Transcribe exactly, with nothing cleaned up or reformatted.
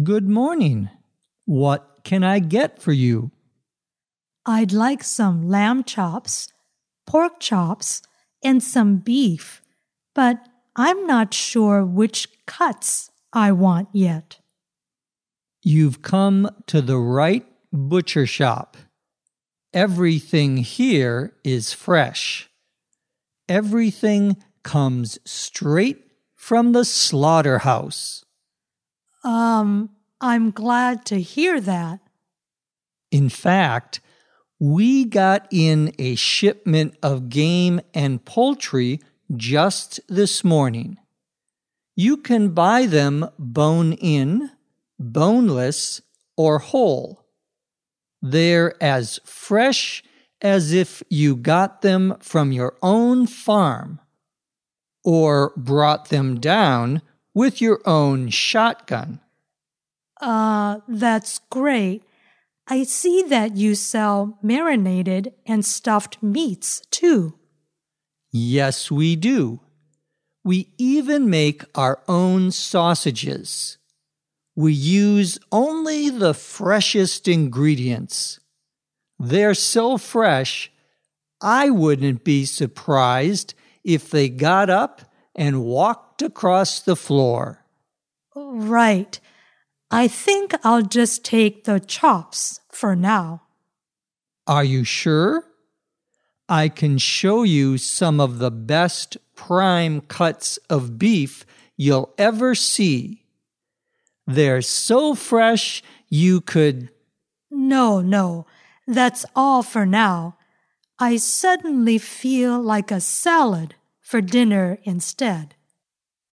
Good morning. What can I get for you? I'd like some lamb chops, pork chops, and some beef, but I'm not sure which cuts I want yet. You've come to the right butcher shop. Everything here is fresh. Everything comes straight from the slaughterhouse. Um, I'm glad to hear that. In fact, we got in a shipment of game and poultry just this morning. You can buy them bone-in, boneless, or whole. They're as fresh as if you got them from your own farm or brought them down with your own shotgun. Uh, that's great. I see that you sell marinated and stuffed meats, too. Yes, we do. We even make our own sausages. We use only the freshest ingredients. They're so fresh, I wouldn't be surprised if they got up and walked across the floor. Right. I think I'll just take the chops for now. Are you sure? I can show you some of the best prime cuts of beef you'll ever see. They're so fresh you could... No, no, that's all for now. I suddenly feel like a salad for dinner instead.